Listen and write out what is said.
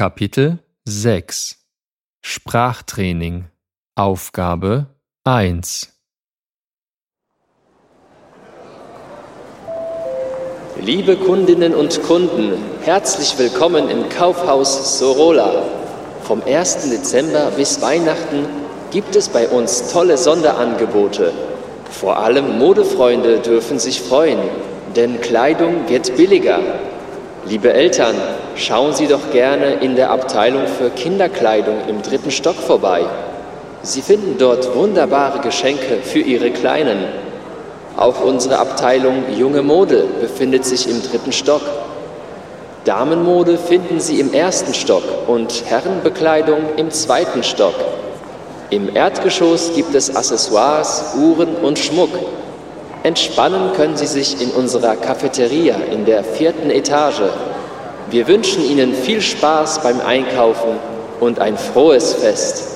Kapitel 6 Sprachtraining Aufgabe 1 Liebe Kundinnen und Kunden, herzlich willkommen im Kaufhaus Sorola. Vom 1. Dezember bis Weihnachten gibt es bei uns tolle Sonderangebote. Vor allem Modefreunde dürfen sich freuen, denn Kleidung wird billiger. Liebe Eltern, schauen Sie doch gerne in der Abteilung für Kinderkleidung im 3. Stock vorbei. Sie finden dort wunderbare Geschenke für Ihre Kleinen. Auch unsere Abteilung Junge Mode befindet sich im 3. Stock. Damenmode finden Sie im 1. Stock und Herrenbekleidung im 2. Stock. Im Erdgeschoss gibt es Accessoires, Uhren und Schmuck. Entspannen können Sie sich in unserer Cafeteria in der 4. Etage. Wir wünschen Ihnen viel Spaß beim Einkaufen und ein frohes Fest.